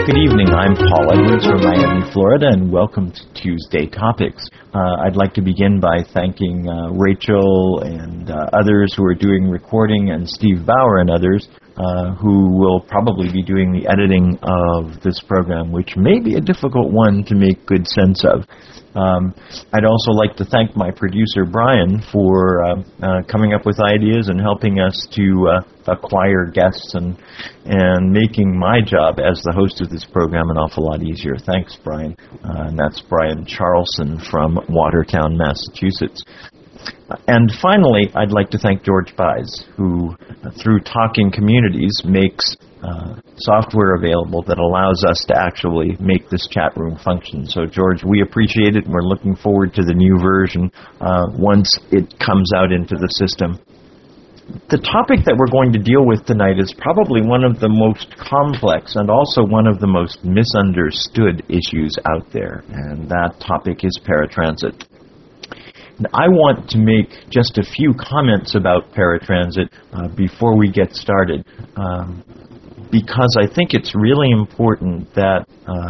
Good evening, I'm Paul Edwards from Miami, Florida, and welcome to Tuesday Topics. I'd like to begin by thanking Rachel and others who are doing recording, and Steve Bauer and others who will probably be doing the editing of this program, which may be a difficult one to make good sense of. I'd also like to thank my producer, Brian, for coming up with ideas and helping us to acquire guests and making my job as the host of this program an awful lot easier. Thanks, Brian. And that's Brian Charlson from Watertown, Massachusetts. And finally, I'd like to thank George Buys, who, through Talking Communities, makes software available that allows us to actually make this chat room function. So, George, we appreciate it, and we're looking forward to the new version once it comes out into the system. The topic that we're going to deal with tonight is probably one of the most complex and also one of the most misunderstood issues out there, and that topic is paratransit. I want to make just a few comments about paratransit before we get started, because I think it's really important that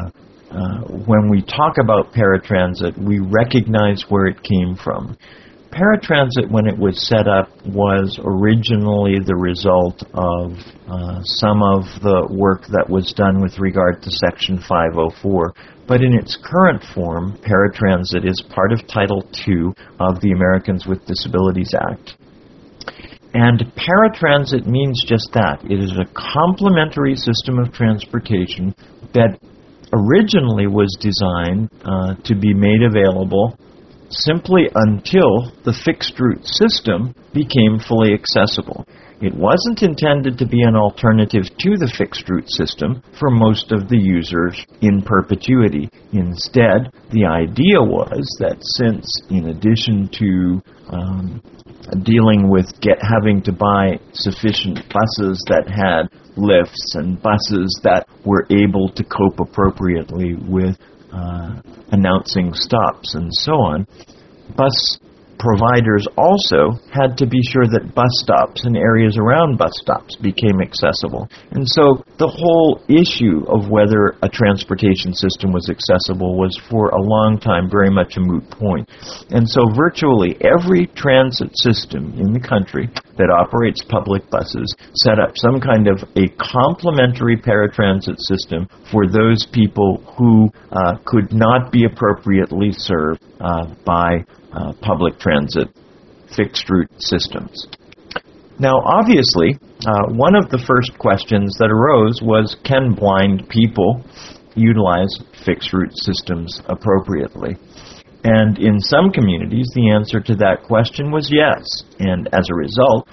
when we talk about paratransit, we recognize where it came from. Paratransit, when it was set up, was originally the result of some of the work that was done with regard to Section 504. But in its current form, paratransit is part of Title II of the Americans with Disabilities Act. And paratransit means just that. It is a complementary system of transportation that originally was designed to be made available simply until the fixed route system became fully accessible. It wasn't intended to be an alternative to the fixed route system for most of the users in perpetuity. Instead, the idea was that since, in addition to dealing with having to buy sufficient buses that had lifts and buses that were able to cope appropriately with announcing stops and so on, bus providers also had to be sure that bus stops and areas around bus stops became accessible. And so the whole issue of whether a transportation system was accessible was for a long time very much a moot point. And so virtually every transit system in the country that operates public buses set up some kind of a complementary paratransit system for those people who could not be appropriately served by public transit fixed route systems. Now, obviously, one of the first questions that arose was, can blind people utilize fixed route systems appropriately? And in some communities, the answer to that question was yes. And as a result,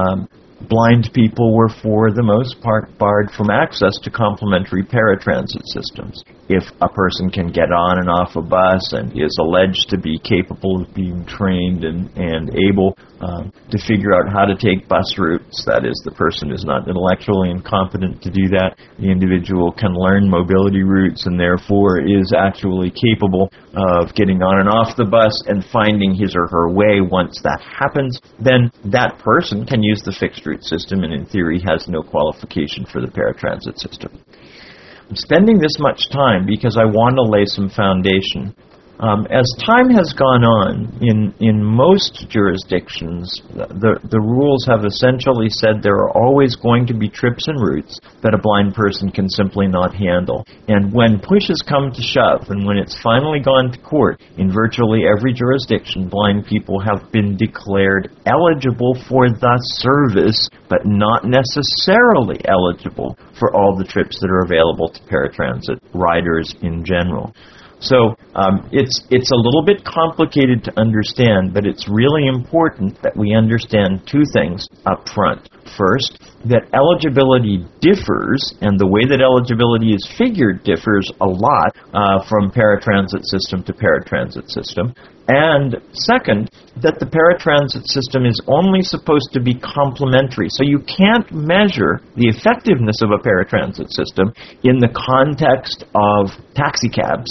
blind people were, for the most part, barred from access to complementary paratransit systems. If a person can get on and off a bus and is alleged to be capable of being trained and able to figure out how to take bus routes, that is, the person is not intellectually incompetent to do that, the individual can learn mobility routes and therefore is actually capable of getting on and off the bus and finding his or her way once that happens, then that person can use the fixed route system and in theory has no qualification for the paratransit system. I'm spending this much time because I want to lay some foundation. As time has gone on, in most jurisdictions, the rules have essentially said there are always going to be trips and routes that a blind person can simply not handle. And when push has come to shove, and when it's finally gone to court, in virtually every jurisdiction, blind people have been declared eligible for the service, but not necessarily eligible for all the trips that are available to paratransit riders in general. So it's a little bit complicated to understand, but it's really important that we understand two things up front. First, that eligibility differs, and the way that eligibility is figured differs a lot from paratransit system to paratransit system. And second, that the paratransit system is only supposed to be complementary. So you can't measure the effectiveness of a paratransit system in the context of taxicabs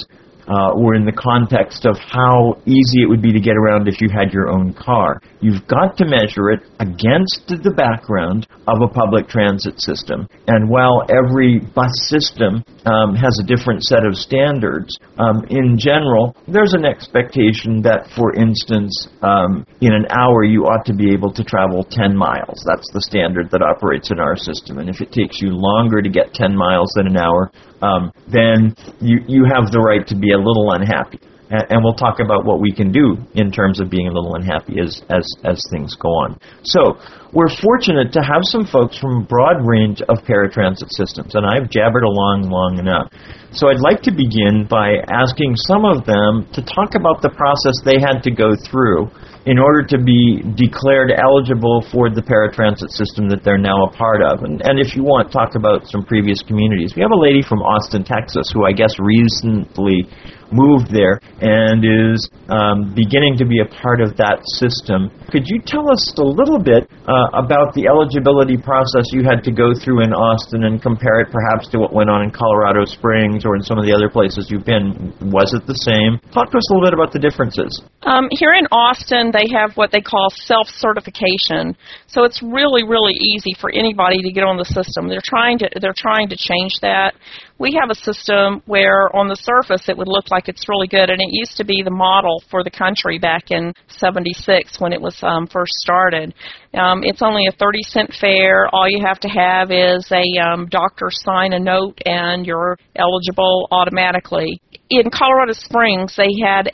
or in the context of how easy it would be to get around if you had your own car. You've got to measure it against the background of a public transit system. And while every bus system has a different set of standards, in general, there's an expectation that, for instance, in an hour you ought to be able to travel 10 miles. That's the standard that operates in our system. And if it takes you longer to get 10 miles than an hour, then you have the right to be a little unhappy. And we'll talk about what we can do in terms of being a little unhappy as things go on. So we're fortunate to have some folks from a broad range of paratransit systems, and I've jabbered along long enough. So I'd like to begin by asking some of them to talk about the process they had to go through in order to be declared eligible for the paratransit system that they're now a part of. And if you want, talk about some previous communities. We have a lady from Austin, Texas, who I guess recently moved there and is beginning to be a part of that system. Could you tell us a little bit about the eligibility process you had to go through in Austin and compare it perhaps to what went on in Colorado Springs or in some of the other places you've been? Was it the same? Talk to us a little bit about the differences. Here in Austin, they have what they call self-certification. So it's really, really easy for anybody to get on the system. They're trying to change that. We have a system where on the surface it would look like it's really good, and it used to be the model for the country back in '76 when it was first started. It's only a 30-cent fare. All you have to have is a doctor sign a note, and you're eligible automatically. In Colorado Springs, they had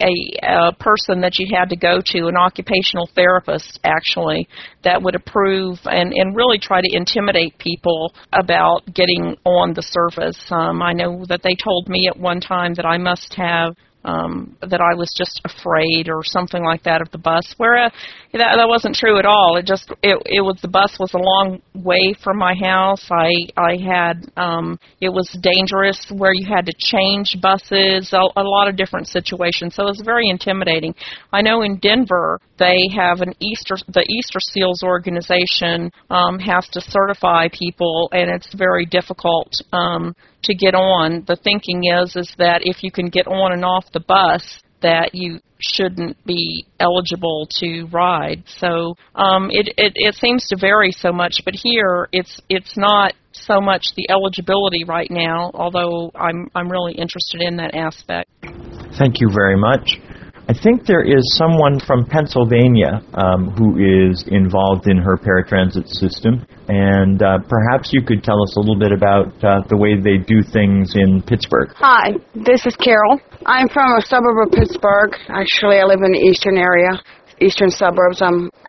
a person that you had to go to, an occupational therapist, actually, that would approve and really try to intimidate people about getting on the service. I know that they told me at one time that I must have that I was just afraid or something like that of the bus, where that wasn't true at all. It was the bus was a long way from my house. I had it was dangerous where you had to change buses, a lot of different situations. So it was very intimidating. I know in Denver they have the Easter Seals organization has to certify people, and it's very difficult to get on. The thinking is that if you can get on and off the bus, that you shouldn't be eligible to ride. So it seems to vary so much, but here it's not so much the eligibility right now, although I'm really interested in that aspect. Thank you very much. I think there is someone from Pennsylvania who is involved in her paratransit system, and perhaps you could tell us a little bit about the way they do things in Pittsburgh. Hi, this is Carol. I'm from a suburb of Pittsburgh. Actually, I live in the eastern area, eastern suburbs.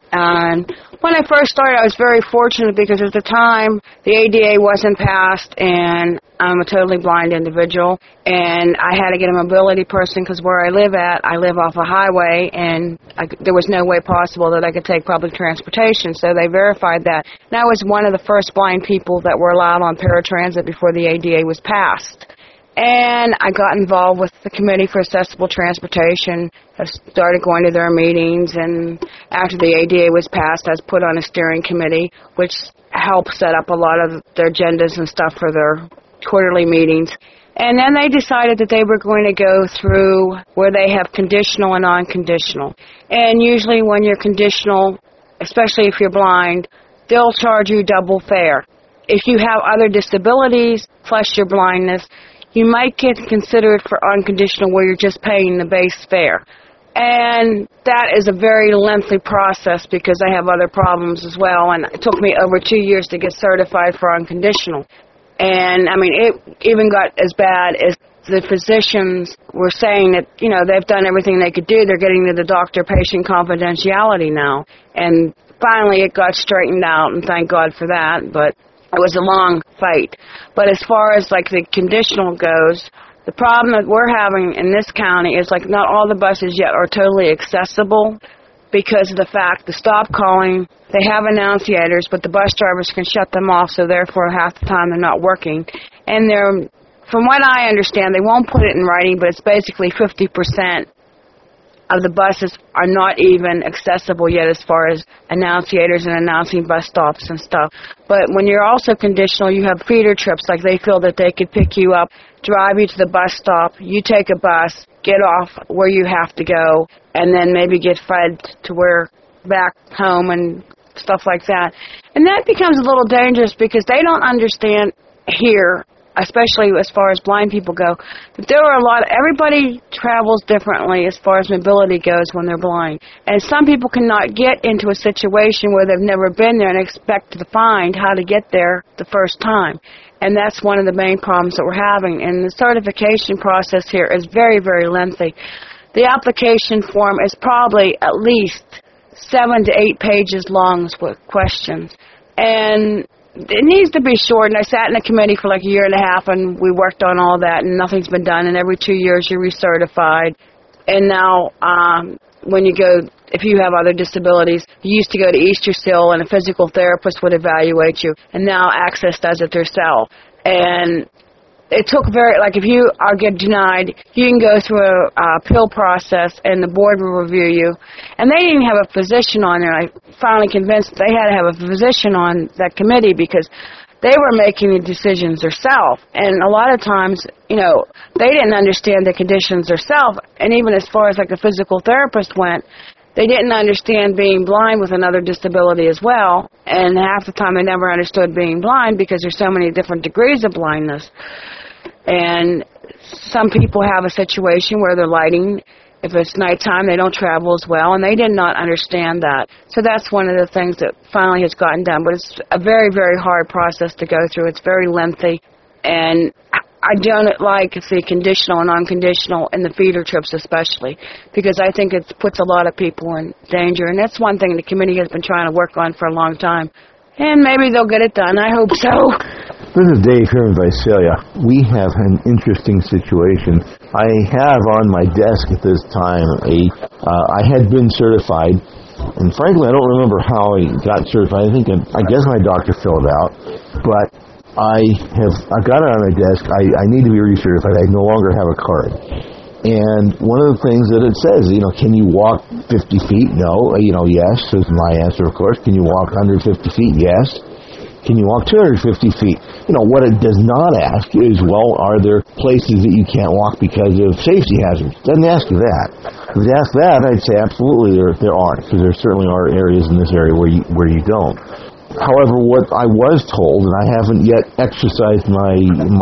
And when I first started, I was very fortunate because at the time, the ADA wasn't passed, and I'm a totally blind individual, and I had to get a mobility person because where I live off a highway, and there was no way possible that I could take public transportation, so they verified that. And I was one of the first blind people that were allowed on paratransit before the ADA was passed. And I got involved with the Committee for Accessible Transportation. I started going to their meetings, and after the ADA was passed, I was put on a steering committee, which helped set up a lot of their agendas and stuff for their quarterly meetings. And then they decided that they were going to go through where they have conditional and non-conditional. And usually when you're conditional, especially if you're blind, they'll charge you double fare. If you have other disabilities plus your blindness, you might get considered for unconditional where you're just paying the base fare. And that is a very lengthy process because I have other problems as well, and it took me over 2 years to get certified for unconditional. And, I mean, it even got as bad as the physicians were saying that, you know, they've done everything they could do. They're getting to the doctor-patient confidentiality now. And finally it got straightened out, and thank God for that, but it was a long fight. But as far as, like, the conditional goes, the problem that we're having in this county is, like, not all the buses yet are totally accessible because of the fact the stop calling, they have annunciators, but the bus drivers can shut them off, so therefore half the time they're not working. And they're, from what I understand, they won't put it in writing, but it's basically 50% of the buses are not even accessible yet as far as annunciators and announcing bus stops and stuff. But when you're also conditional, you have feeder trips, like they feel that they could pick you up, drive you to the bus stop, you take a bus, get off where you have to go, and then maybe get fed to where back home and stuff like that. And that becomes a little dangerous because they don't understand here, especially as far as blind people go, that there are everybody travels differently as far as mobility goes when they're blind. And some people cannot get into a situation where they've never been there and expect to find how to get there the first time. And that's one of the main problems that we're having. And the certification process here is very, very lengthy. The application form is probably at least 7 to 8 pages long with questions. And it needs to be short, and I sat in a committee for like a year and a half, and we worked on all that, and nothing's been done, and every 2 years you're recertified. And now when you go, if you have other disabilities, you used to go to Eastersill, and a physical therapist would evaluate you, and now Access does it themselves. And it took if you are get denied, you can go through a appeal process, and the board will review you. And they didn't have a physician on there. I finally convinced they had to have a physician on that committee because they were making the decisions themselves. And a lot of times, they didn't understand the conditions themselves. And even as far as like a physical therapist went, they didn't understand being blind with another disability as well. And half the time they never understood being blind because there's so many different degrees of blindness. And some people have a situation where their lighting, if it's nighttime, they don't travel as well, and they did not understand that. So that's one of the things that finally has gotten done. But it's a very, very hard process to go through. It's very lengthy, and I don't like the conditional and unconditional and the feeder trips especially, because I think it puts a lot of people in danger. And that's one thing the committee has been trying to work on for a long time. And maybe they'll get it done. I hope so. This is Dave here in Visalia. We have an interesting situation. I have on my desk at this time I had been certified, and frankly I don't remember how I got certified. I guess my doctor filled it out, but I got it on my desk. I need to be recertified. I no longer have a card. And one of the things that it says, can you walk 50 feet? No. Yes, is my answer, of course. Can you walk 150 feet? Yes. Can you walk 250 feet? What it does not ask is, well, are there places that you can't walk because of safety hazards? It doesn't ask you that. If it asks that, I'd say absolutely there aren't, because there certainly are areas in this area where you don't. However, what I was told, and I haven't yet exercised my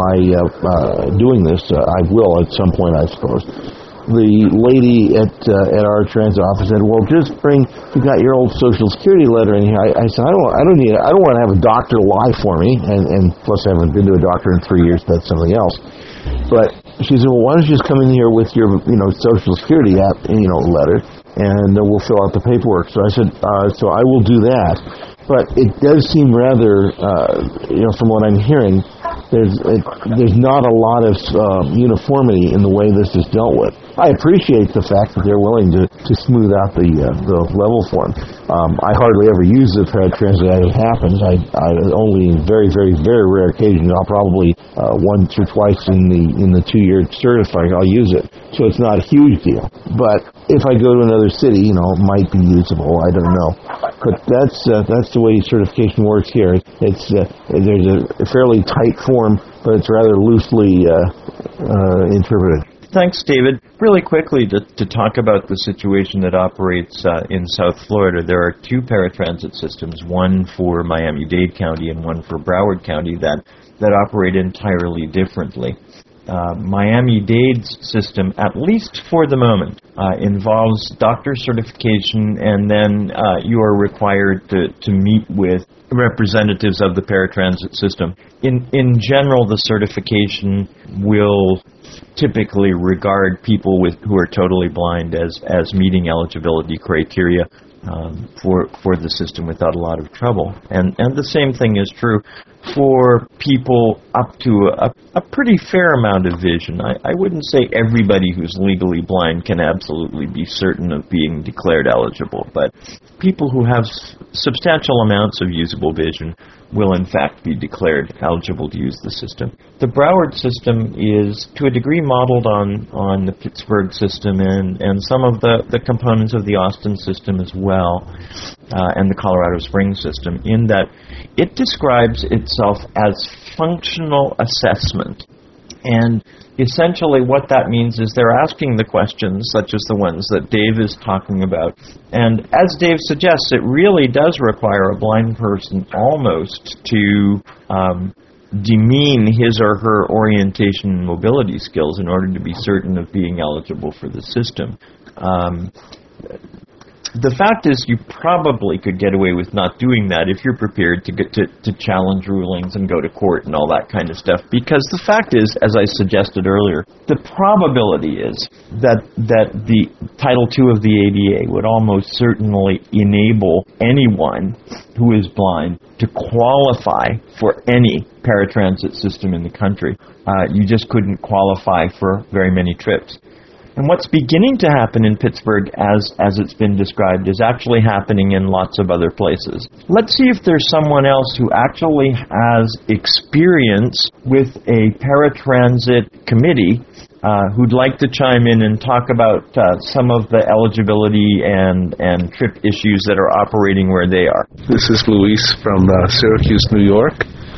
doing this, I will at some point, I suppose. The lady at our transit office said, "Well, just you got your old Social Security letter in here." I said, "I don't need it. I don't want to have a doctor lie for me." And plus, I haven't been to a doctor in 3 years. That's something else. But she said, "Well, why don't you just come in here with your Social Security letter, and we'll fill out the paperwork." So I said, "So I will do that." But it does seem rather, from what I'm hearing, there's not a lot of uniformity in the way this is dealt with. I appreciate the fact that they're willing to smooth out the level form. I hardly ever use the paratransit as it happens. I only in very, very, very rare occasions. I'll probably once or twice in the 2-year certifying I'll use it. So it's not a huge deal. But if I go to another city, it might be usable. I don't know. But that's the way certification works here. There's a fairly tight form, but it's rather loosely interpreted. Thanks, David. Really quickly, to talk about the situation that operates in South Florida, there are 2 paratransit systems, one for Miami-Dade County and one for Broward County, that operate entirely differently. Miami-Dade's system, at least for the moment, involves doctor certification, and then you are required to meet with representatives of the paratransit system. In general, the certification will typically regard people who are totally blind as meeting eligibility criteria for the system without a lot of trouble. And the same thing is true for people up to a pretty fair amount of vision. I wouldn't say everybody who's legally blind can absolutely be certain of being declared eligible, but people who have substantial amounts of usable vision will in fact be declared eligible to use the system. The Broward system is to a degree modeled on the Pittsburgh system and some of the components of the Austin system as well, and the Colorado Springs system, in that it describes itself as functional assessment. And essentially what that means is they're asking the questions, such as the ones that Dave is talking about. And as Dave suggests, it really does require a blind person almost to demean his or her orientation and mobility skills in order to be certain of being eligible for the system. The fact is, you probably could get away with not doing that if you're prepared to challenge rulings and go to court and all that kind of stuff. Because the fact is, as I suggested earlier, the probability is that the Title II of the ADA would almost certainly enable anyone who is blind to qualify for any paratransit system in the country. You just couldn't qualify for very many trips. And what's beginning to happen in Pittsburgh, as it's been described, is actually happening in lots of other places. Let's see if there's someone else who actually has experience with a paratransit committee who'd like to chime in and talk about some of the eligibility and trip issues that are operating where they are. This is Luis from Syracuse, New York.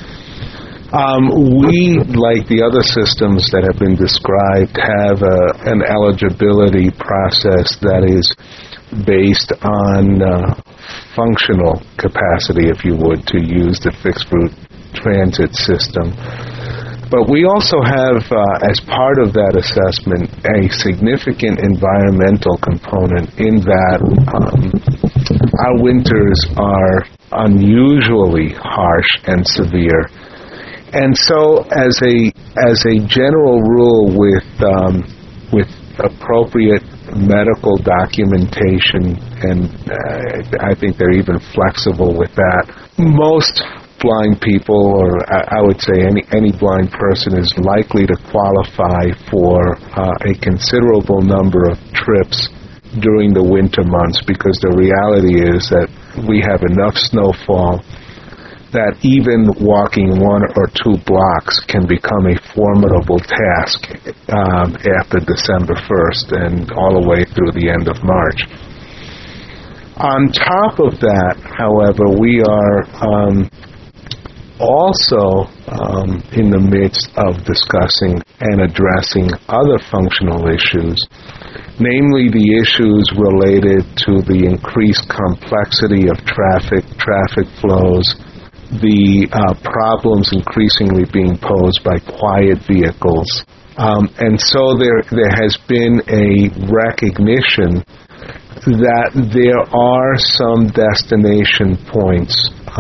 We, like the other systems that have been described, have an eligibility process that is based on functional capacity, if you would, to use the fixed route transit system. But we also have, as part of that assessment, a significant environmental component in that our winters are unusually harsh and severe. And so, as a general rule, with appropriate medical documentation, and I think they're even flexible with that, most blind people, or I would say any blind person, is likely to qualify for a considerable number of trips during the winter months, because the reality is that we have enough snowfall that even walking 1 or 2 blocks can become a formidable task after December 1st and all the way through the end of March. On top of that, however, we are also in the midst of discussing and addressing other functional issues, namely the issues related to the increased complexity of traffic flows, the problems increasingly being posed by quiet vehicles. And so there has been a recognition that there are some destination points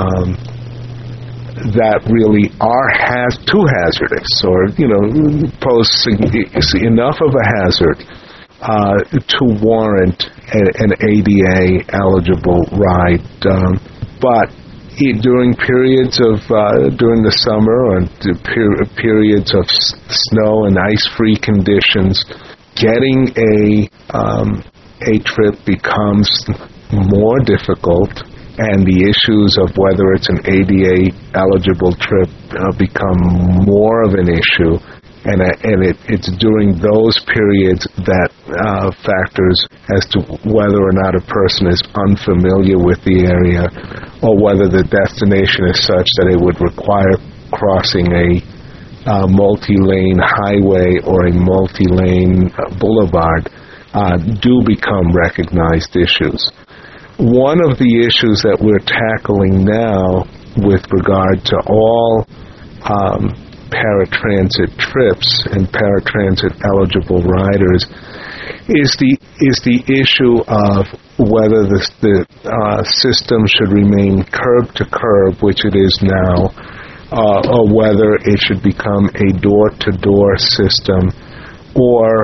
that really are too hazardous, or pose enough of a hazard to warrant an ADA eligible ride. But during periods of during the summer, or periods of snow and ice-free conditions, getting a trip becomes more difficult, and the issues of whether it's an ADA eligible trip become more of an issue. And it's during those periods that factors as to whether or not a person is unfamiliar with the area, or whether the destination is such that it would require crossing a multi-lane highway or a multi-lane boulevard, do become recognized issues. One of the issues that we're tackling now with regard to all paratransit trips and paratransit eligible riders is the issue of whether the system should remain curb to curb, which it is now, or whether it should become a door to door system, or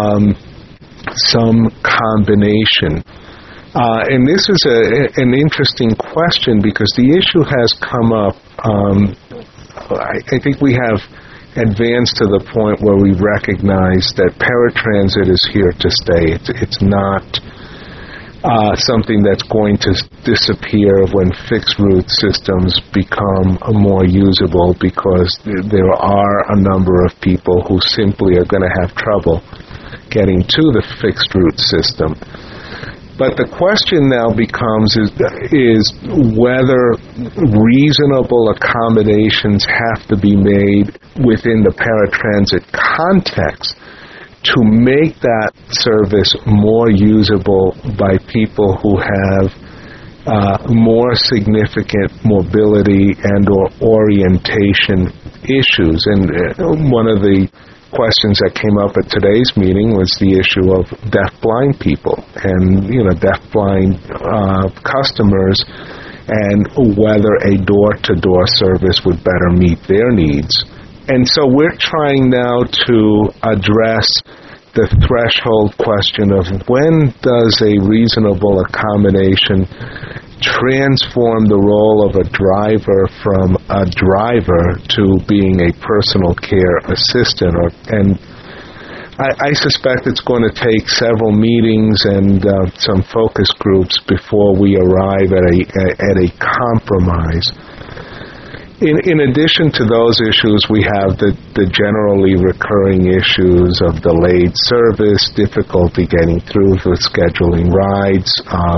some combination. And this is an interesting question, because the issue has come up I think we have advanced to the point where we recognize that paratransit is here to stay. It's not something that's going to disappear when fixed route systems become more usable, because there are a number of people who simply are going to have trouble getting to the fixed route system. But the question now becomes is whether reasonable accommodations have to be made within the paratransit context to make that service more usable by people who have more significant mobility and or orientation issues. And one of the questions that came up at today's meeting was the issue of deaf-blind people and, deaf-blind customers, and whether a door-to-door service would better meet their needs. And so we're trying now to address the threshold question of when does a reasonable accommodation transform the role of a driver from a driver to being a personal care assistant. And I suspect it's going to take several meetings and some focus groups before we arrive at a compromise. In addition to those issues, we have the generally recurring issues of delayed service, difficulty getting through with scheduling rides,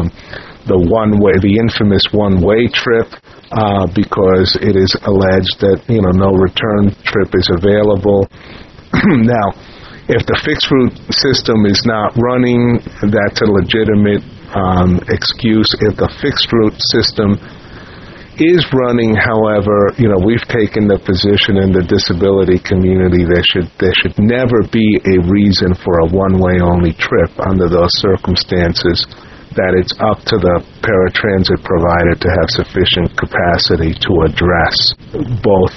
the infamous one-way trip, because it is alleged that no return trip is available. Now, if the fixed route system is not running, that's a legitimate excuse. If the fixed route system is running, however, we've taken the position in the disability community there should never be a reason for a one-way only trip under those circumstances, that it's up to the paratransit provider to have sufficient capacity to address both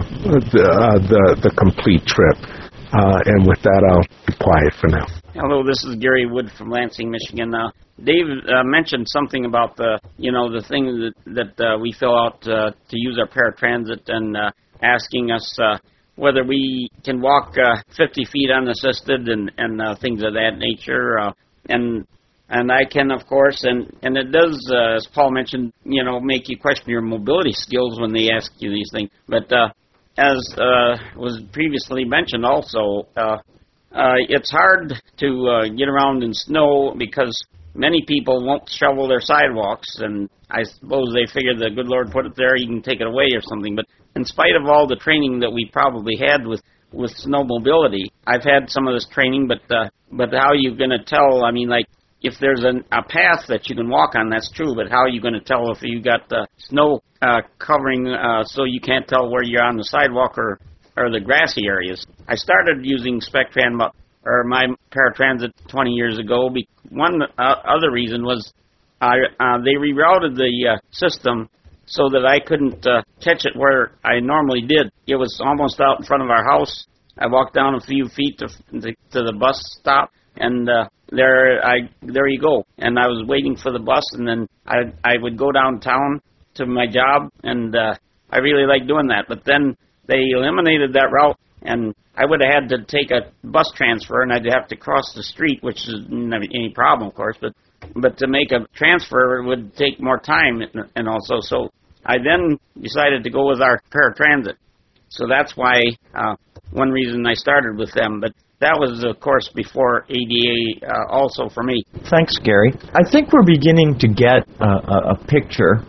the complete trip. And with that, I'll be quiet for now. Hello, this is Gary Wood from Lansing, Michigan. Dave mentioned something about the thing that we fill out to use our paratransit, and asking us whether we can walk 50 feet unassisted and things of that nature. And I can, of course, and it does, as Paul mentioned, make you question your mobility skills when they ask you these things. But as was previously mentioned also, it's hard to get around in snow because many people won't shovel their sidewalks, and I suppose they figure the good Lord put it there, you can take it away or something. But in spite of all the training that we probably had with snow mobility, I've had some of this training, but how are you going to tell? I mean, like, if there's a path that you can walk on, that's true, but how are you going to tell if you got the snow covering so you can't tell where you're on the sidewalk or the grassy areas? I started using SpecTran or my paratransit 20 years ago. One other reason was they rerouted the system so that I couldn't catch it where I normally did. It was almost out in front of our house. I walked down a few feet to the bus stop, and there you go. And I was waiting for the bus, and then I would go downtown to my job, and I really liked doing that. But then they eliminated that route, and I would have had to take a bus transfer, and I'd have to cross the street, which isn't any problem, of course. But to make a transfer would take more time, and also so I then decided to go with our paratransit. So that's why one reason I started with them. But that was, of course, before ADA also for me. Thanks, Gary. I think we're beginning to get a picture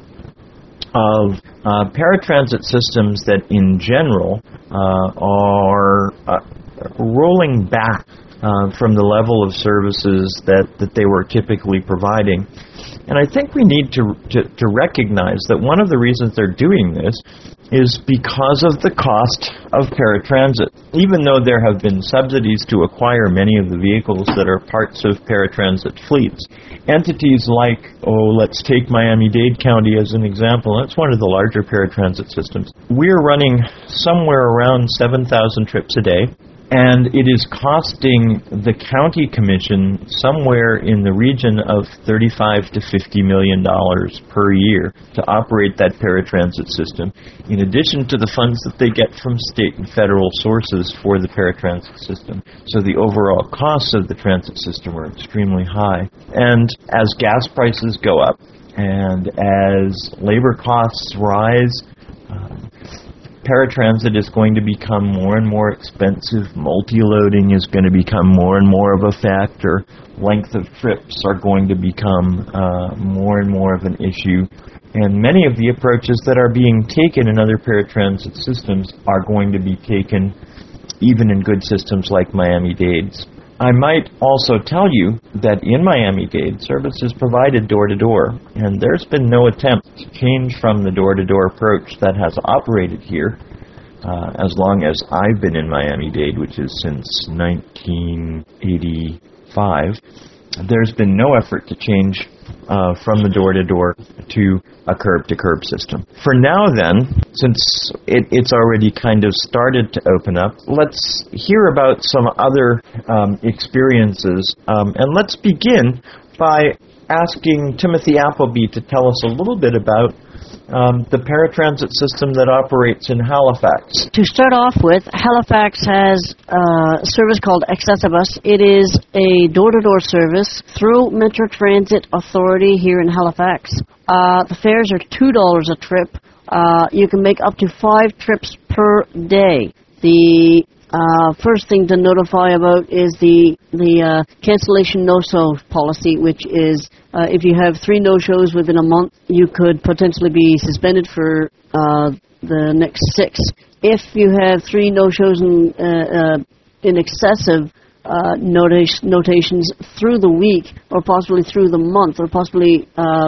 of paratransit systems that, in general, are rolling back from the level of services that they were typically providing. And I think we need to recognize that one of the reasons they're doing this is because of the cost of paratransit. Even though there have been subsidies to acquire many of the vehicles that are parts of paratransit fleets, entities like, let's take Miami-Dade County as an example. That's one of the larger paratransit systems. We're running somewhere around 7,000 trips a day. And it is costing the county commission somewhere in the region of $35 to $50 million per year to operate that paratransit system, in addition to the funds that they get from state and federal sources for the paratransit system. So the overall costs of the transit system are extremely high. And as gas prices go up and as labor costs rise, paratransit is going to become more and more expensive. Multi-loading is going to become more and more of a factor. Length of trips are going to become more and more of an issue. And many of the approaches that are being taken in other paratransit systems are going to be taken even in good systems like Miami-Dade's. I might also tell you that in Miami-Dade, service is provided door-to-door, and there's been no attempt to change from the door-to-door approach that has operated here as long as I've been in Miami-Dade, which is since 1985. There's been no effort to change from the door-to-door to a curb-to-curb system. For now then, since it's already kind of started to open up, let's hear about some other experiences. And let's begin by asking Timothy Appleby to tell us a little bit about the paratransit system that operates in Halifax. To start off with, Halifax has a service called Accessibus. It is a door-to-door service through Metro Transit Authority here in Halifax. The fares are $2 a trip. You can make up to 5 trips per day. The first thing to notify about is the cancellation no-show policy, which is if you have 3 no-shows within a month, you could potentially be suspended for the next 6. If you have 3 no-shows in excessive notations through the week, or possibly through the month, or possibly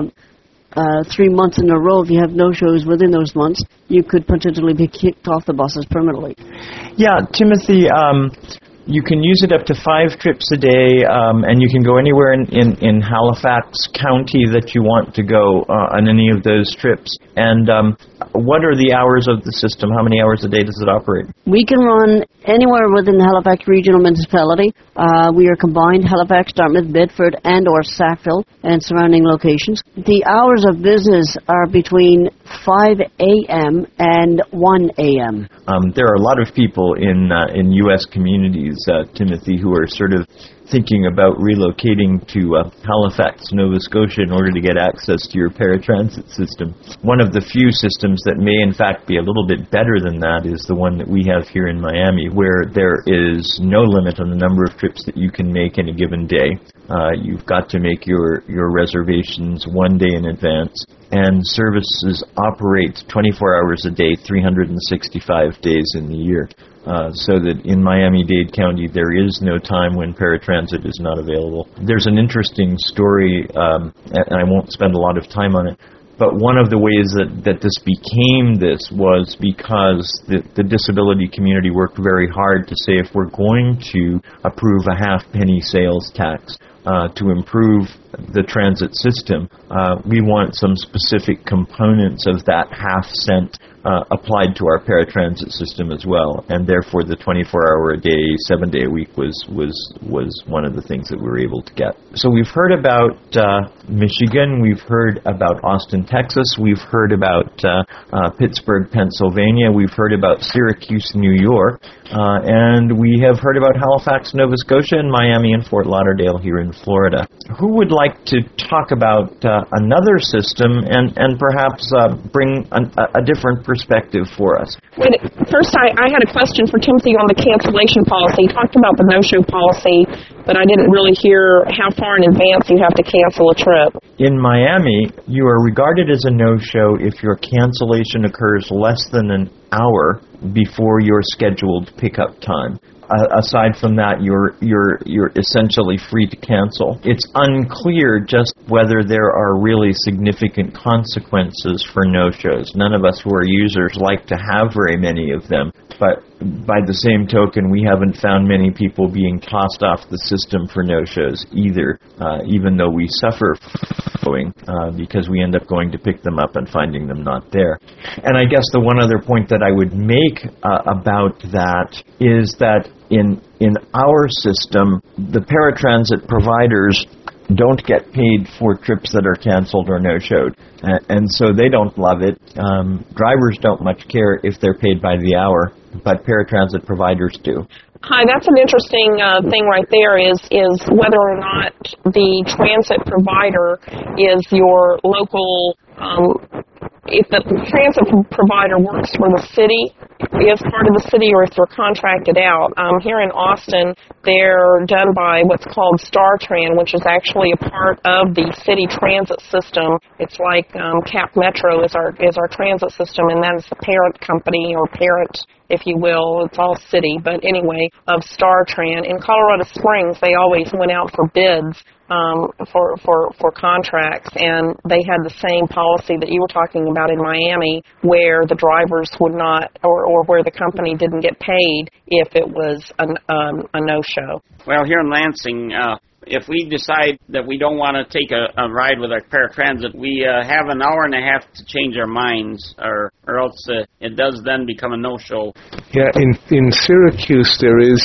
3 months in a row, if you have no-shows within those months, you could potentially be kicked off the buses permanently. Yeah, Timothy, you can use it up to 5 trips a day, and you can go anywhere in Halifax County that you want to go on any of those trips. And what are the hours of the system? How many hours a day does it operate? We can run anywhere within the Halifax Regional Municipality. We are combined Halifax, Dartmouth, Bedford, and or Sackville and surrounding locations. The hours of business are between 5 a.m. and 1 a.m. There are a lot of people in U.S. communities, Timothy, who are sort of thinking about relocating to Halifax, Nova Scotia, in order to get access to your paratransit system. One of the few systems that may, in fact, be a little bit better than that is the one that we have here in Miami, where there is no limit on the number of trips that you can make in a given day. You've got to make your reservations 1 day in advance, and services operate 24 hours a day, 365 days in the year. So that in Miami-Dade County, there is no time when paratransit is not available. There's an interesting story, and I won't spend a lot of time on it, but one of the ways that this became this was because the disability community worked very hard to say, if we're going to approve a half-penny sales tax to improve the transit system, we want some specific components of that half-cent applied to our paratransit system as well, and therefore the 24-hour-a-day, 7-day-a-week was one of the things that we were able to get. So we've heard about Michigan, we've heard about Austin, Texas, we've heard about Pittsburgh, Pennsylvania, we've heard about Syracuse, New York, and we have heard about Halifax, Nova Scotia, and Miami and Fort Lauderdale here in Florida. Who would like to talk about another system and perhaps bring a different perspective for us? First, I had a question for Timothy on the cancellation policy. He talked about the no-show policy, but I didn't really hear how far in advance you have to cancel a trip. In Miami, you are regarded as a no-show if your cancellation occurs less than an hour before your scheduled pickup time. Aside from that, you're essentially free to cancel. It's unclear just whether there are really significant consequences for no-shows. None of us who are users like to have very many of them, but by the same token, we haven't found many people being tossed off the system for no-shows either, even though we suffer because we end up going to pick them up and finding them not there. And I guess the one other point that I would make about that is that in our system, the paratransit providers don't get paid for trips that are canceled or no-showed. And so they don't love it. Drivers don't much care if they're paid by the hour, but paratransit providers do. Hi, that's an interesting thing right there is whether or not the transit provider is your local, if the transit provider works for the city, is part of the city, or if they're contracted out. Here in Austin, they're done by what's called StarTran, which is actually a part of the city transit system. It's like Cap Metro is our transit system, and that is the parent company or parent, if you will. It's all city, but anyway, of StarTran. In Colorado Springs, they always went out for bids for contracts, and they had the same policy that you were talking about in Miami, where the drivers would not, or where the company didn't get paid if it was a no-show. Well, here in Lansing, if we decide that we don't want to take a ride with our paratransit, we have an hour and a half to change our minds, or else it does then become a no-show. Yeah, in Syracuse there is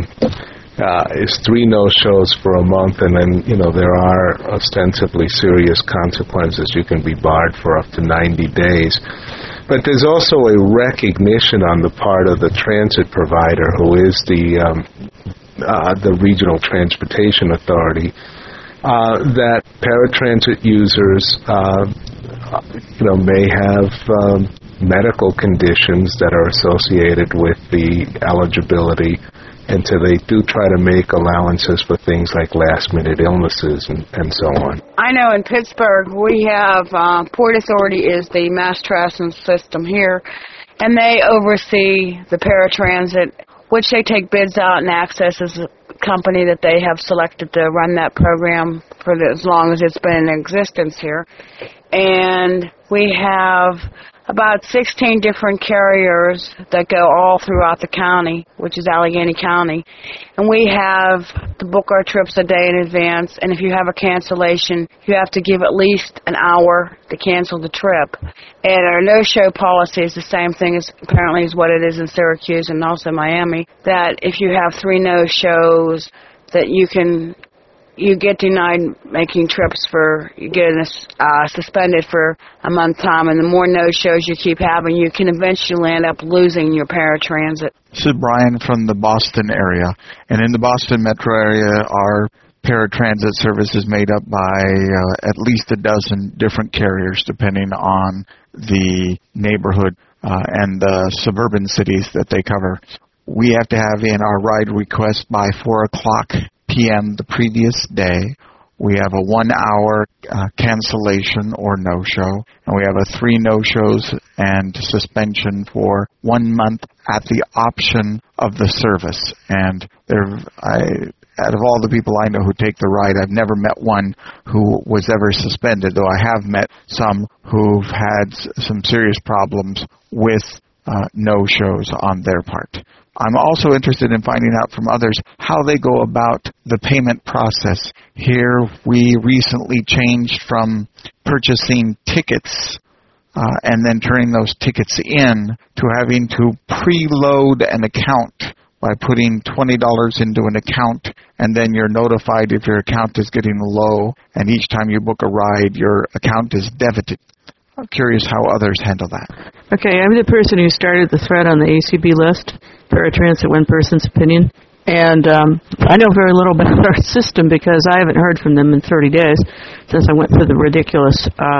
3 no-shows for a month, and then, there are ostensibly serious consequences. You can be barred for up to 90 days. But there's also a recognition on the part of the transit provider, who is the Regional Transportation Authority, that paratransit users, may have medical conditions that are associated with the eligibility, and so they do try to make allowances for things like last-minute illnesses and so on. I know in Pittsburgh we have Port Authority is the mass transit system here, and they oversee the paratransit, which they take bids out, and Access is a company that they have selected to run that program for as long as it's been in existence here. And we have about 16 different carriers that go all throughout the county, which is Allegheny County. And we have to book our trips a day in advance, and if you have a cancellation, you have to give at least an hour to cancel the trip. And our no-show policy is the same thing as apparently is what it is in Syracuse and also Miami, that if you have 3 no-shows, that you get denied making trips you get suspended for a month time, and the more no-shows you keep having, you can eventually end up losing your paratransit. This is Brian from the Boston area, and in the Boston metro area, our paratransit service is made up by at least a dozen different carriers, depending on the neighborhood and the suburban cities that they cover. We have to have in our ride request by 4 o'clock p.m. the previous day. We have a 1-hour cancellation or no-show, and we have a 3 no-shows and suspension for 1 month at the option of the service. And out of all the people I know who take the ride, I've never met one who was ever suspended, though I have met some who've had some serious problems with no-shows on their part. I'm also interested in finding out from others how they go about the payment process. Here, we recently changed from purchasing tickets and then turning those tickets in to having to preload an account by putting $20 into an account, and then you're notified if your account is getting low, and each time you book a ride, your account is debited. I'm curious how others handle that. Okay, I'm the person who started the thread on the ACB list, Paratransit One Person's Opinion, and I know very little about our system because I haven't heard from them in 30 days since I went through the ridiculous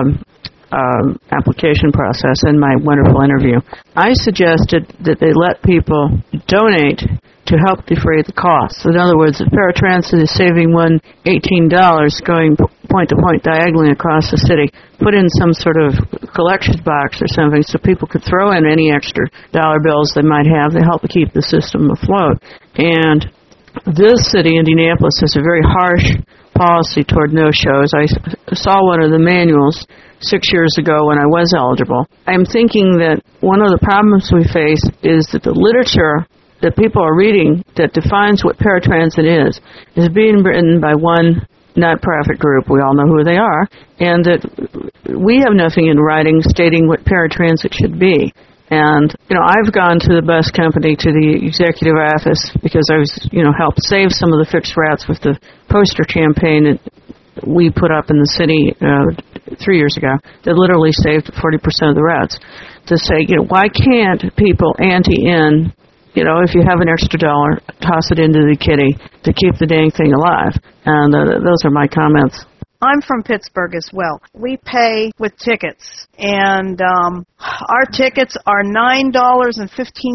application process and my wonderful interview. I suggested that they let people donate to help defray the costs. In other words, if Paratransit is saving one $18 going point to point diagonally across the city, put in some sort of collection box or something so people could throw in any extra dollar bills they might have to help keep the system afloat. And This city, Indianapolis, has a very harsh policy toward no-shows. I saw one of the manuals 6 years ago when I was eligible. I'm thinking that one of the problems we face is that the literature that people are reading that defines what paratransit is being written by one not-profit group. We all know who they are, and that we have nothing in writing stating what paratransit should be. And, I've gone to the bus company, to the executive office, because I was, helped save some of the fixed routes with the poster campaign that we put up in the city 3 years ago that literally saved 40% of the routes, to say, why can't people ante in, if you have an extra dollar, toss it into the kitty to keep the dang thing alive. And those are my comments. I'm from Pittsburgh as well. We pay with tickets, and our tickets are $9.15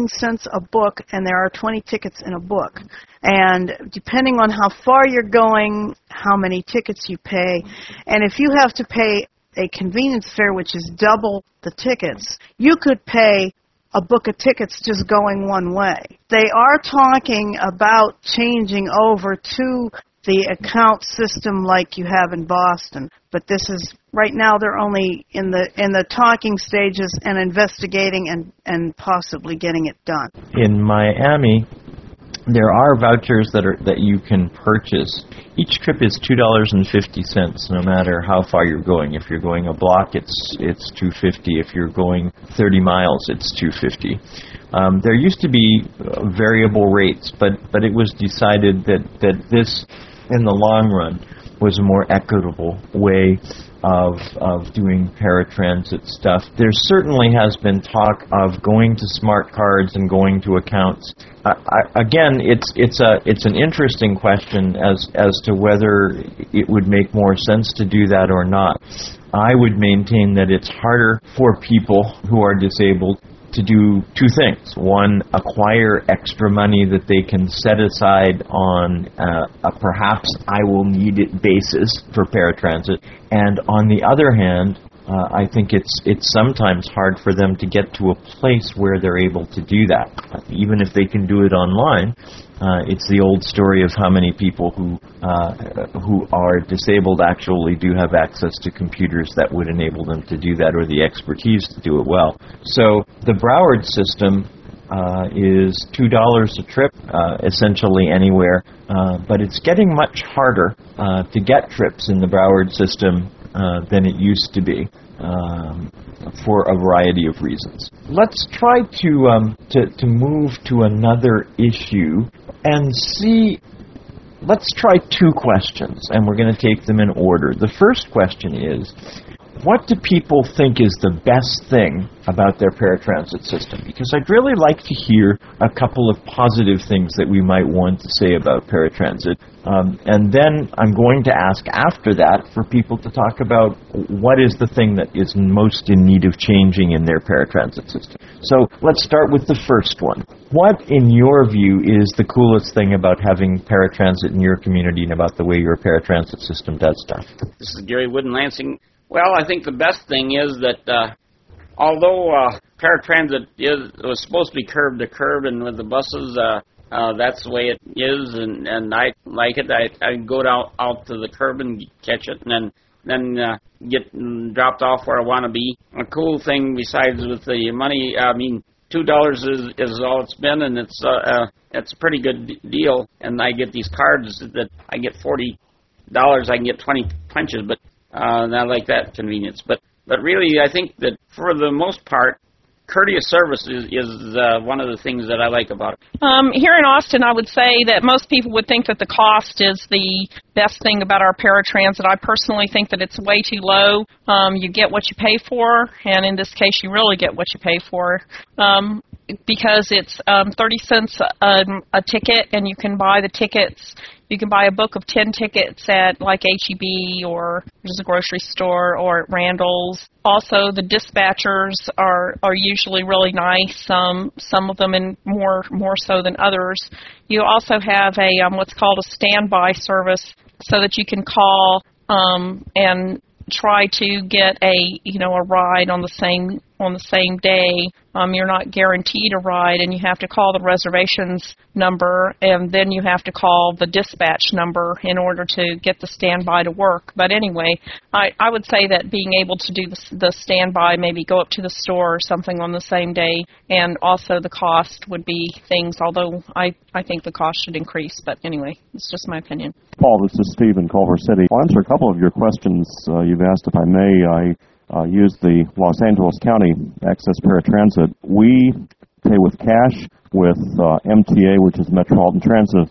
a book, and there are 20 tickets in a book. And depending on how far you're going, how many tickets you pay, and if you have to pay a convenience fare, which is double the tickets, you could pay a book of tickets just going one way. They are talking about changing over to the account system like you have in Boston, but this is right now they're only in the talking stages and investigating and possibly getting it done. In Miami, there are vouchers that you can purchase. Each trip is $2.50, no matter how far you're going. If you're going a block, it's $2.50. If you're going 30 miles, it's $2.50. There used to be variable rates, but it was decided that this, in the long run, was a more equitable way of doing paratransit stuff. There certainly has been talk of going to smart cards and going to accounts. Again, it's an interesting question as to whether it would make more sense to do that or not. I would maintain that it's harder for people who are disabled to do two things. One, acquire extra money that they can set aside on a perhaps I will need it basis for paratransit. And on the other hand, I think it's sometimes hard for them to get to a place where they're able to do that. Even if they can do it online, it's the old story of how many people who are disabled actually do have access to computers that would enable them to do that, or the expertise to do it well. So the Broward system is $2 a trip, essentially anywhere, but it's getting much harder to get trips in the Broward system than it used to be, for a variety of reasons. Let's try to move to another issue and see. Let's try two questions, and we're going to take them in order. The first question is, what do people think is the best thing about their paratransit system? Because I'd really like to hear a couple of positive things that we might want to say about paratransit. And then I'm going to ask after that for people to talk about what is the thing that is most in need of changing in their paratransit system. So let's start with the first one. What, in your view, is the coolest thing about having paratransit in your community and about the way your paratransit system does stuff? This is Gary Wood in Lansing. Well, I think the best thing is that although paratransit was supposed to be curb to curb, and with the buses, that's the way it is, and I like it. I go out to the curb and catch it, and then get dropped off where I want to be. A cool thing besides with the money, I mean, $2 is all it's been, and it's a pretty good deal. And I get these cards that I get $40. I can get 20 punches, but not like that convenience. But really, I think that for the most part, courteous service is one of the things that I like about it. Here in Austin, I would say that most people would think that the cost is the best thing about our paratransit. I personally think that it's way too low. You get what you pay for, and in this case, you really get what you pay for. Because it's 30 cents a ticket, and you can buy the tickets. You can buy a book of 10 tickets at like H-E-B or just a grocery store or at Randall's. Also, the dispatchers are usually really nice. Some of them, and more so than others. You also have a what's called a standby service, so that you can call and try to get a ride on the on the same day. You're not guaranteed a ride, and you have to call the reservations number, and then you have to call the dispatch number in order to get the standby to work. But anyway, I would say that being able to do the standby, maybe go up to the store or something on the same day, and also the cost would be things, although I think the cost should increase. But anyway, it's just my opinion. Paul, this is Steve in Culver City. I'll answer a couple of your questions you've asked, if I may. I use the Los Angeles County Access Paratransit. We pay with cash with MTA, which is Metropolitan Transit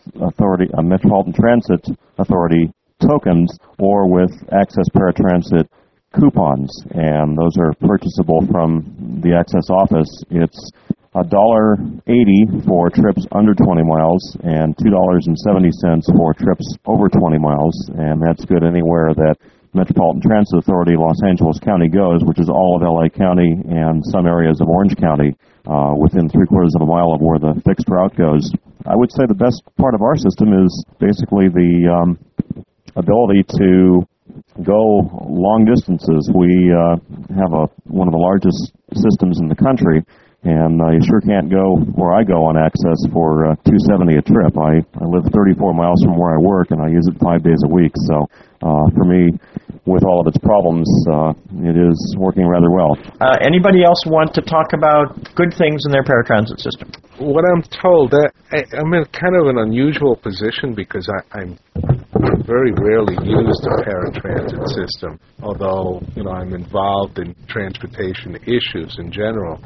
Authority tokens, or with Access Paratransit coupons, and those are purchasable from the Access office. It's $1.80 for trips under 20 miles and $2.70 for trips over 20 miles, and that's good anywhere that Metropolitan Transit Authority Los Angeles County goes, which is all of LA County and some areas of Orange County, within 3/4 of a mile of where the fixed route goes. I would say the best part of our system is basically the ability to go long distances. We have one of the largest systems in the country, and you sure can't go where I go on Access for $2.70 a trip. I live 34 miles from where I work, and I use it 5 days a week. So for me, with all of its problems, it is working rather well. Anybody else want to talk about good things in their paratransit system? What I'm told, I'm in kind of an unusual position because I'm very rarely used a paratransit system, although I'm involved in transportation issues in general.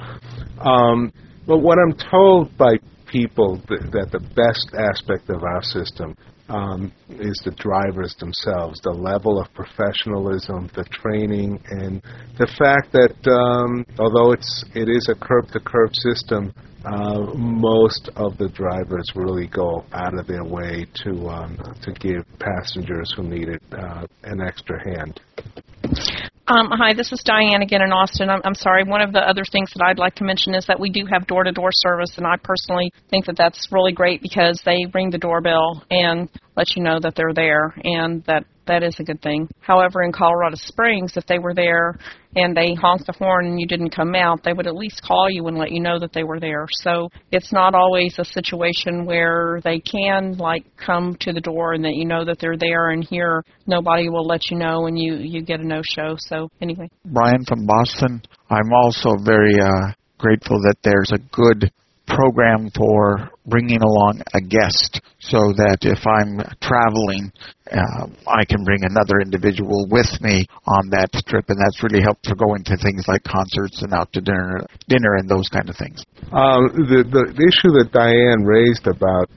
But what I'm told by people that the best aspect of our system is the drivers themselves, the level of professionalism, the training, and the fact that although it is a curb-to-curb system, most of the drivers really go out of their way to give passengers who need it an extra hand. Hi, this is Diane again in Austin. I'm sorry. One of the other things that I'd like to mention is that we do have door-to-door service, and I personally think that that's really great because they ring the doorbell and let you know that they're there, and that is a good thing. However, in Colorado Springs, if they were there and they honked the horn and you didn't come out, they would at least call you and let you know that they were there. So it's not always a situation where they can, come to the door and that you know that they're there, and here nobody will let you know and you get a no-show. So anyway. Brian from Boston. I'm also very grateful that there's a good program for bringing along a guest so that if I'm traveling, I can bring another individual with me on that trip, and that's really helped for going to things like concerts and out to dinner and those kind of things. The issue that Diane raised about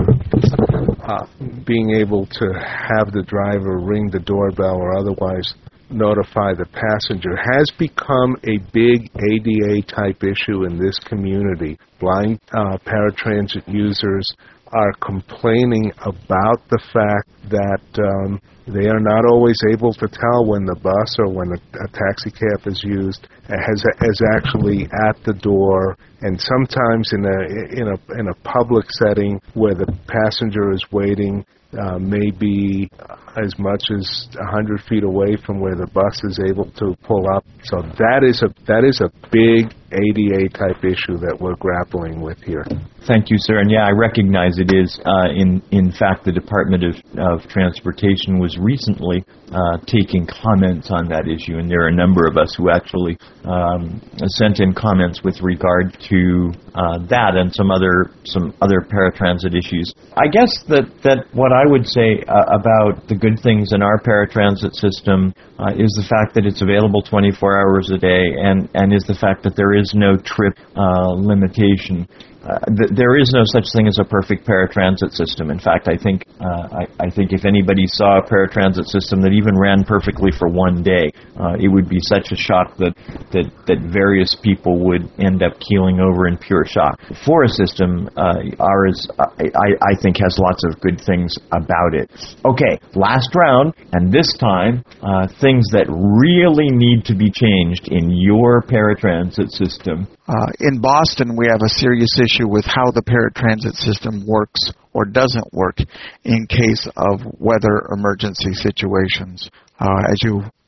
being able to have the driver ring the doorbell or otherwise notify the passenger has become a big ADA-type issue in this community. Blind paratransit users are complaining about the fact that they are not always able to tell when the bus or when a taxi cab is used is actually at the door, and sometimes in a public setting where the passenger is waiting, may be as much as 100 feet away from where the bus is able to pull up. So that is a big ADA type issue that we're grappling with here. Thank you, sir. And yeah, I recognize it is. In fact, the Department of Transportation was recently taking comments on that issue, and there are a number of us who actually sent in comments with regard to that and some other paratransit issues. I guess that what I would say about the good things in our paratransit system is the fact that it's available 24 hours a day, and is the fact that there is no trip limitation. There is no such thing as a perfect paratransit system. In fact, I think if anybody saw a paratransit system that even ran perfectly for one day, it would be such a shock that various people would end up keeling over in pure shock. For a system, ours, I think, has lots of good things about it. Okay, last round, and this time, things that really need to be changed in your paratransit system. In Boston, we have a serious issue with how the paratransit system works or doesn't work in case of weather emergency situations. As you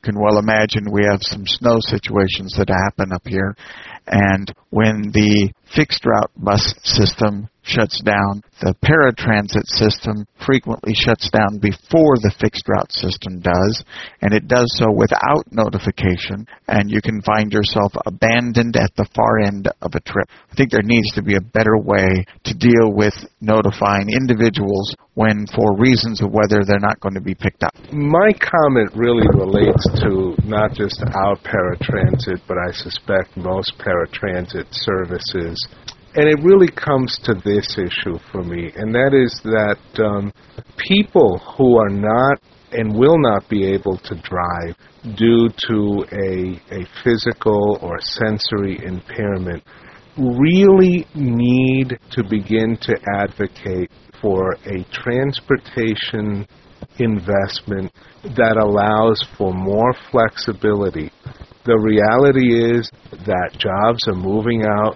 can well imagine we have some snow situations that happen up here. And when the fixed route bus system shuts down, the paratransit system frequently shuts down before the fixed route system does, and it does so without notification, and you can find yourself abandoned at the far end of a trip. I think there needs to be a better way to deal with notifying individuals when, for reasons of whether they're not going to be picked up. My comment really relates to not just our paratransit, but I suspect most paratransit services. And it really comes to this issue for me, and that is that people who are not and will not be able to drive due to a physical or sensory impairment really need to begin to advocate for a transportation investment that allows for more flexibility. The reality is that jobs are moving out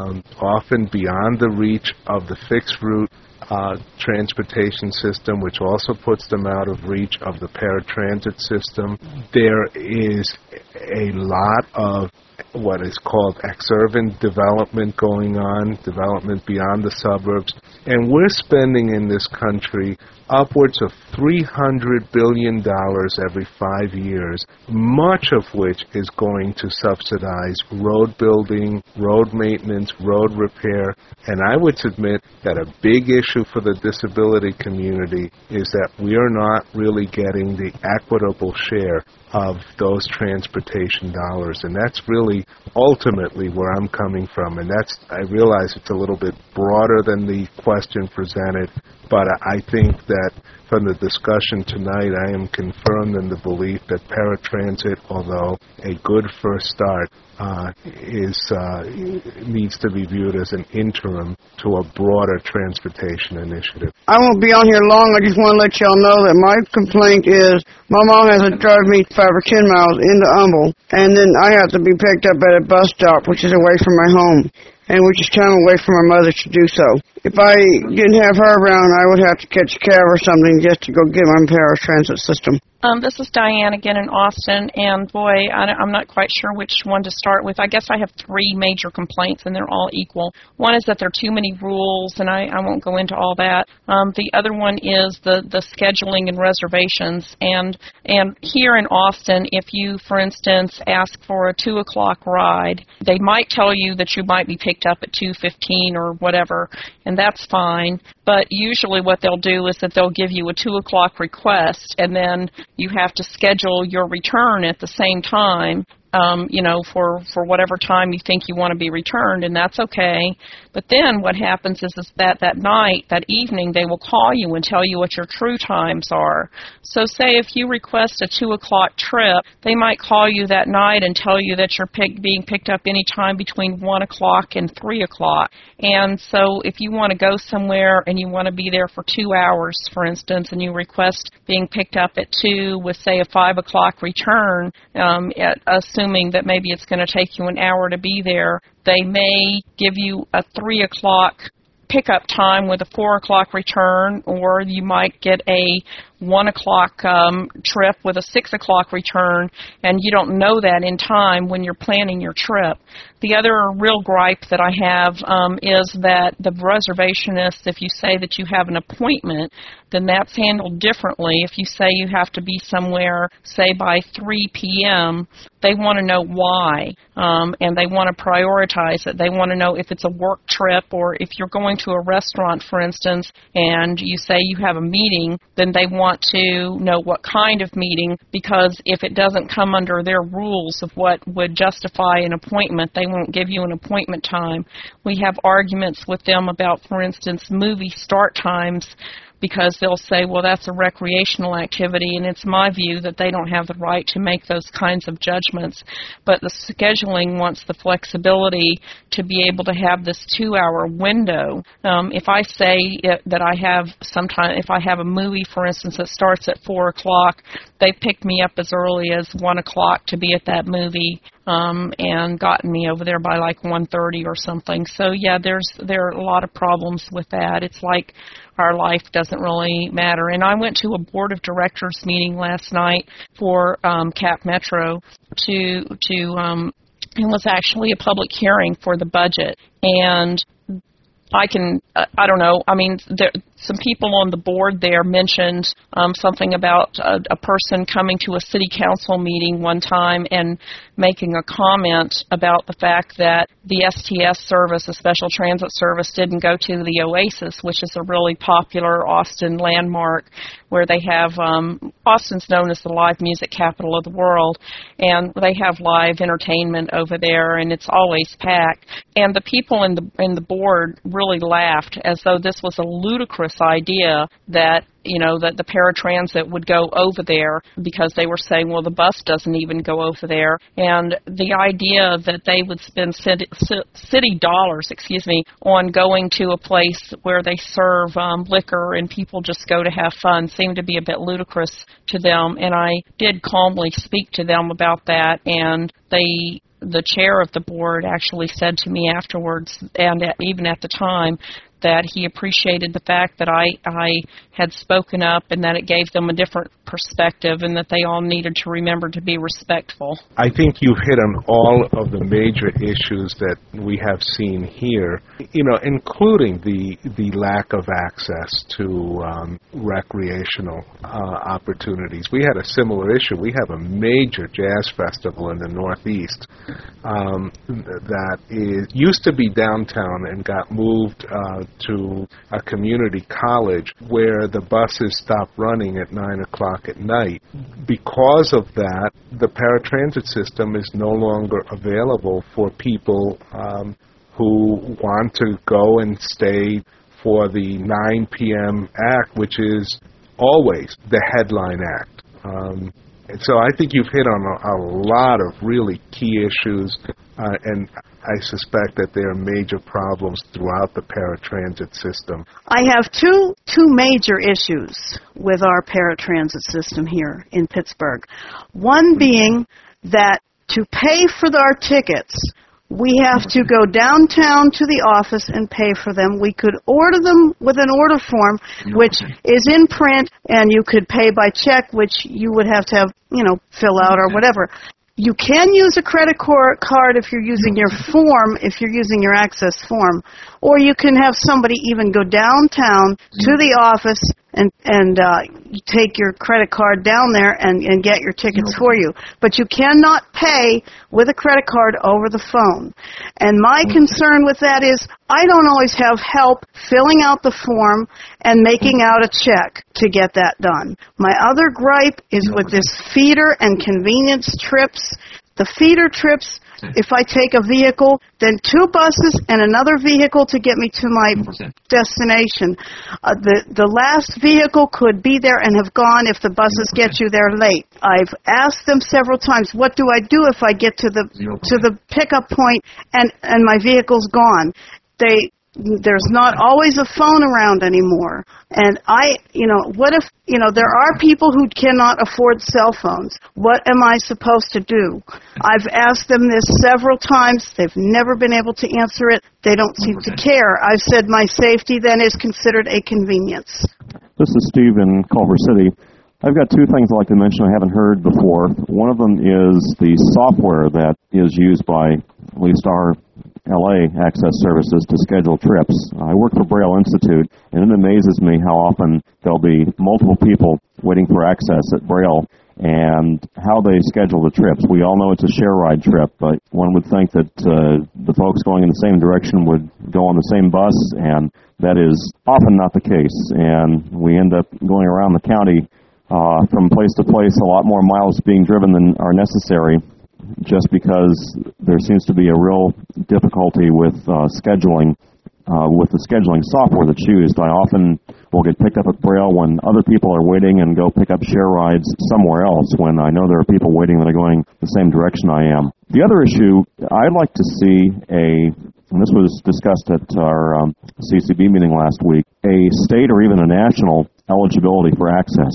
often beyond the reach of the fixed route transportation system, which also puts them out of reach of the paratransit system. There is a lot of what is called exurban development going on, development beyond the suburbs, and we're spending in this country upwards of $300 billion every 5 years, much of which is going to subsidize road building, road maintenance, road repair. And I would submit that a big issue for the disability community is that we are not really getting the equitable share of those transportation dollars. And that's really ultimately where I'm coming from. And I realize it's a little bit broader than the question presented, but I think that from the discussion tonight, I am confirmed in the belief that paratransit, although a good first start, needs to be viewed as an interim to a broader transportation initiative. I won't be on here long. I just want to let y'all know that my complaint is my mom has to drive me 5 or 10 miles into Humble, and then I have to be picked up at a bus stop, which is away from my home, and which is time away from my mother to do so. If I didn't have her around, I would have to catch a cab or something just to go get my paratransit system. This is Diane again in Austin, and boy, I'm not quite sure which one to start with. I guess I have 3 major complaints, and they're all equal. One is that there are too many rules, and I won't go into all that. The other one is the scheduling and reservations. And here in Austin, if you, for instance, ask for a 2 o'clock ride, they might tell you that you might be picked up at 2:15 or whatever, and that's fine. But usually what they'll do is that they'll give you a 2 o'clock request, and then you have to schedule your return at the same time, for whatever time you think you want to be returned, and that's okay. But then what happens is that night, that evening, they will call you and tell you what your true times are. So say if you request a 2 o'clock trip, they might call you that night and tell you that you're being picked up any time between 1 o'clock and 3 o'clock. And so if you want to go somewhere and you want to be there for 2 hours, for instance, and you request being picked up at 2 with, say, a 5 o'clock return, assuming that maybe it's going to take you an hour to be there, they may give you a 3 o'clock pickup time with a 4 o'clock return, or you might get a 1 o'clock trip with a 6 o'clock return, and you don't know that in time when you're planning your trip. The other real gripe that I have is that the reservationists, if you say that you have an appointment, then that's handled differently. If you say you have to be somewhere, say, by 3 p.m., they want to know why, and they want to prioritize it. They want to know if it's a work trip, or if you're going to a restaurant, for instance, and you say you have a meeting, then they want to know what kind of meeting, because if it doesn't come under their rules of what would justify an appointment, they won't give you an appointment time. We have arguments with them about, for instance, movie start times, because they'll say, well, that's a recreational activity, and it's my view that they don't have the right to make those kinds of judgments. But the scheduling wants the flexibility to be able to have this 2-hour window. If I say that if I have a movie, for instance, that starts at 4 o'clock, they pick me up as early as 1 o'clock to be at that movie. and gotten me over there by like 1:30 or something. So yeah, there are a lot of problems with that. It's like our life doesn't really matter. And I went to a board of directors meeting last night for Cap Metro it was actually a public hearing for the budget, and I don't know, I mean, some people on the board there mentioned something about a person coming to a city council meeting one time and making a comment about the fact that the STS service, the Special Transit Service, didn't go to the Oasis, which is a really popular Austin landmark where they have, Austin's known as the live music capital of the world, and they have live entertainment over there, and it's always packed. And the people in the board really laughed as though this was a ludicrous idea that that the paratransit would go over there, because they were saying, well, the bus doesn't even go over there. And the idea that they would spend city dollars, on going to a place where they serve liquor and people just go to have fun seemed to be a bit ludicrous to them. And I did calmly speak to them about that, and the chair of the board actually said to me afterwards, and even at the time, that he appreciated the fact that I had spoken up and that it gave them a different perspective and that they all needed to remember to be respectful. I think you've hit on all of the major issues that we have seen here, including the lack of access to recreational opportunities. We had a similar issue. We have a major jazz festival in the Northeast that used to be downtown and got moved to a community college where the buses stopped running at 9 o'clock at night. Because of that, the paratransit system is no longer available for people who want to go and stay for the 9 p.m. act, which is always the headline act. So I think you've hit on a lot of really key issues, and I suspect that there are major problems throughout the paratransit system. I have two major issues with our paratransit system here in Pittsburgh. One being that to pay for our tickets, we have to go downtown to the office and pay for them. We could order them with an order form, which is in print, and you could pay by check, which you would have to fill out or whatever. You can use a credit card if you're using your form, if you're using your access form, or you can have somebody even go downtown to the office and take your credit card down there and get your tickets for you. But you cannot pay with a credit card over the phone. And my concern with that is I don't always have help filling out the form and making out a check to get that done. My other gripe is with this feeder and convenience trips. The feeder trips, if I take a vehicle, then 2 buses and another vehicle to get me to my destination. The last vehicle could be there and have gone if the buses get you there late. I've asked them several times, what do I do if I get to the pickup point and my vehicle's gone? There's not always a phone around anymore. And what if, there are people who cannot afford cell phones. What am I supposed to do? I've asked them this several times. They've never been able to answer it. They don't seem to care. I've said my safety then is considered a convenience. This is Steve in Culver City. I've got 2 things I'd like to mention I haven't heard before. One of them is the software that is used by at least our LA Access Services to schedule trips. I work for Braille Institute, and it amazes me how often there'll be multiple people waiting for access at Braille and how they schedule the trips. We all know it's a share ride trip, but one would think that the folks going in the same direction would go on the same bus, and that is often not the case. And we end up going around the county from place to place, a lot more miles being driven than are necessary, just because there seems to be a real difficulty with scheduling, with the scheduling software that's used. I often will get picked up at Braille when other people are waiting and go pick up share rides somewhere else when I know there are people waiting that are going the same direction I am. The other issue, I'd like to see a and this was discussed at our CCB meeting last week, a state or even a national eligibility for access.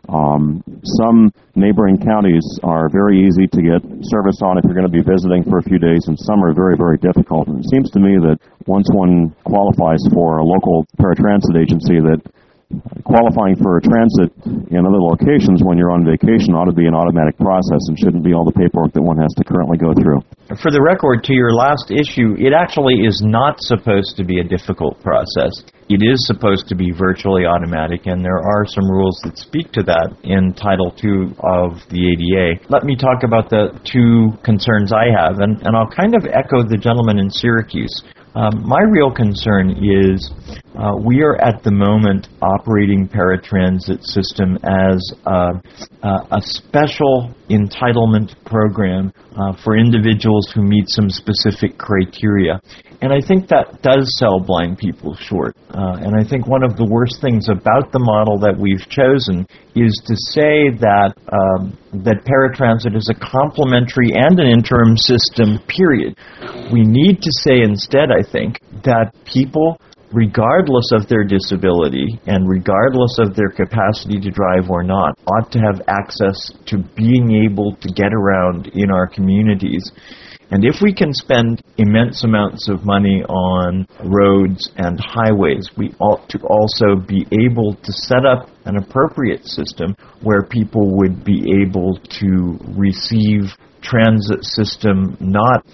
Some neighboring counties are very easy to get service on if you're going to be visiting for a few days, and some are very, very difficult. And it seems to me that once one qualifies for a local paratransit agency, that qualifying for a transit in other locations when you're on vacation ought to be an automatic process and shouldn't be all the paperwork that one has to currently go through. For the record, to your last issue, it actually is not supposed to be a difficult process. It is supposed to be virtually automatic, and there are some rules that speak to that in Title II of the ADA. Let me talk about the two concerns I have, and I'll kind of echo the gentleman in Syracuse. My real concern is we are at the moment operating paratransit system as a special entitlement program for individuals who meet some specific criteria. And I think that does sell blind people short. And I think one of the worst things about the model that we've chosen is to say that that paratransit is a complementary and an interim system, period. We need to say instead, I think, that people, regardless of their disability and regardless of their capacity to drive or not, ought to have access to being able to get around in our communities. And if we can spend immense amounts of money on roads and highways, we ought to also be able to set up an appropriate system where people would be able to receive transit system not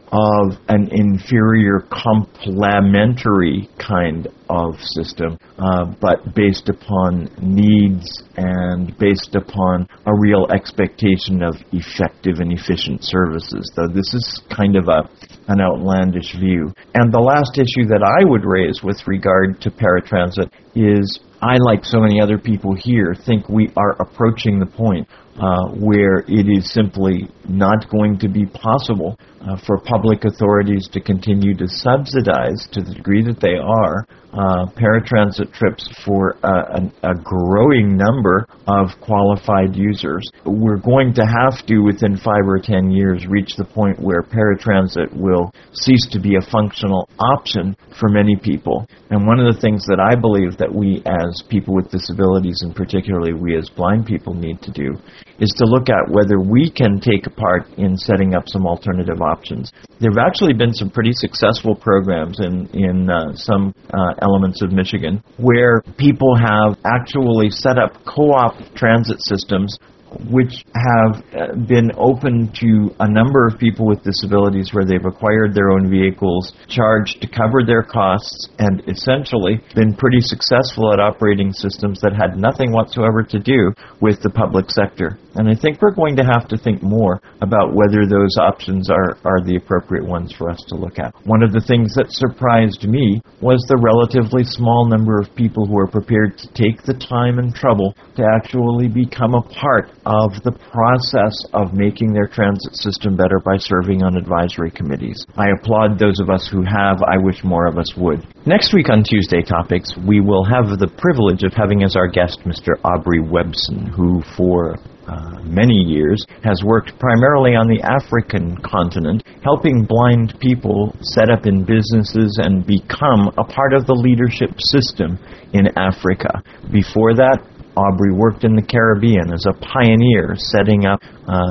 of an inferior complementary kind of system, but based upon needs and based upon a real expectation of effective and efficient services, though this is kind of an outlandish view. And the last issue that I would raise with regard to paratransit is I, like so many other people here, think we are approaching the point where it is simply not going to be possible for public authorities to continue to subsidize, to the degree that they are, paratransit trips for a growing number of qualified users. We're going to have to, within 5 or 10 years, reach the point where paratransit will cease to be a functional option for many people. And one of the things that I believe that we as people with disabilities, and particularly we as blind people, need to do is to look at whether we can take a part in setting up some alternative options. There have actually been some pretty successful programs in some elements of Michigan where people have actually set up co-op transit systems which have been open to a number of people with disabilities where they've acquired their own vehicles, charged to cover their costs, and essentially been pretty successful at operating systems that had nothing whatsoever to do with the public sector. And I think we're going to have to think more about whether those options are the appropriate ones for us to look at. One of the things that surprised me was the relatively small number of people who are prepared to take the time and trouble to actually become a part of the process of making their transit system better by serving on advisory committees. I applaud those of us who have. I wish more of us would. Next week on Tuesday Topics, we will have the privilege of having as our guest Mr. Aubrey Webson, who for many years has worked primarily on the African continent, helping blind people set up in businesses and become a part of the leadership system in Africa. Before that, Aubrey worked in the Caribbean as a pioneer, setting up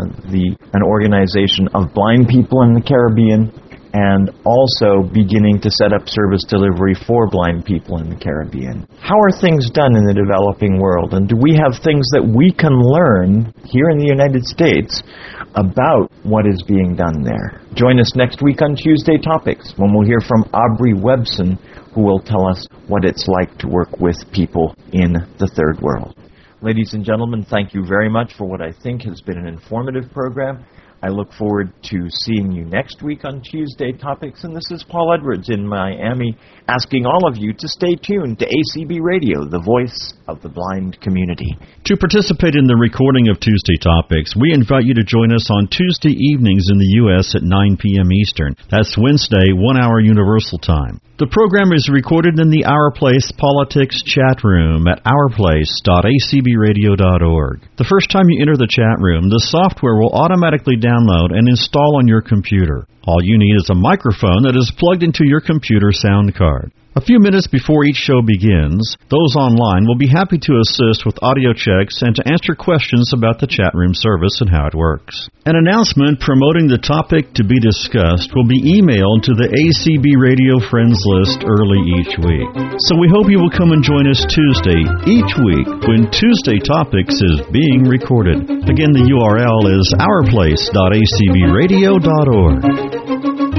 an organization of blind people in the Caribbean and also beginning to set up service delivery for blind people in the Caribbean. How are things done in the developing world? And do we have things that we can learn here in the United States about what is being done there? Join us next week on Tuesday Topics when we'll hear from Aubrey Webson, who will tell us what it's like to work with people in the third world. Ladies and gentlemen, thank you very much for what I think has been an informative program. I look forward to seeing you next week on Tuesday Topics, and this is Paul Edwards in Miami, asking all of you to stay tuned to ACB Radio, the voice of the blind community. To participate in the recording of Tuesday Topics, we invite you to join us on Tuesday evenings in the U.S. at 9 p.m. Eastern. That's Wednesday, 1 hour Universal Time. The program is recorded in the Our Place Politics chat room at ourplace.acbradio.org. The first time you enter the chat room, the software will automatically download and install on your computer. All you need is a microphone that is plugged into your computer sound card. A few minutes before each show begins, those online will be happy to assist with audio checks and to answer questions about the chat room service and how it works. An announcement promoting the topic to be discussed will be emailed to the ACB Radio Friends list early each week. So we hope you will come and join us Tuesday each week when Tuesday Topics is being recorded. Again, the URL is ourplace.acbradio.org.